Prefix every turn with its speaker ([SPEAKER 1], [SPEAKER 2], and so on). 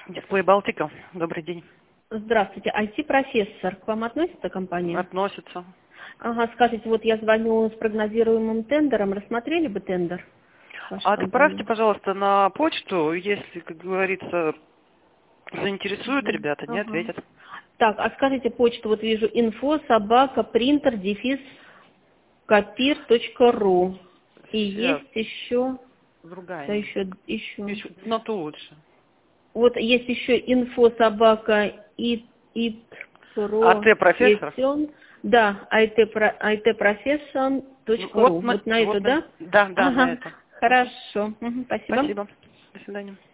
[SPEAKER 1] Дисплей Балтика. Добрый день.
[SPEAKER 2] Здравствуйте. IT-профессор. К вам относится компания?
[SPEAKER 1] Относится.
[SPEAKER 2] Ага, скажите, вот я звоню с прогнозируемым тендером. Рассмотрели бы тендер?
[SPEAKER 1] Отправьте, пожалуйста, на почту, если, как говорится, заинтересуют ребята, не
[SPEAKER 2] Ага.
[SPEAKER 1] ответят.
[SPEAKER 2] Так, а скажите почту, вот вижу info@printer-копир.ру. И
[SPEAKER 1] Сейчас.
[SPEAKER 2] есть еще,
[SPEAKER 1] Другая.
[SPEAKER 2] да, еще.
[SPEAKER 1] Но то лучше.
[SPEAKER 2] Вот есть еще
[SPEAKER 1] А ты профессор?
[SPEAKER 2] Да, itprofession.ru. Вот на эту, да?
[SPEAKER 1] Да, на
[SPEAKER 2] Ага,
[SPEAKER 1] это.
[SPEAKER 2] хорошо. Спасибо.
[SPEAKER 1] Спасибо. До свидания.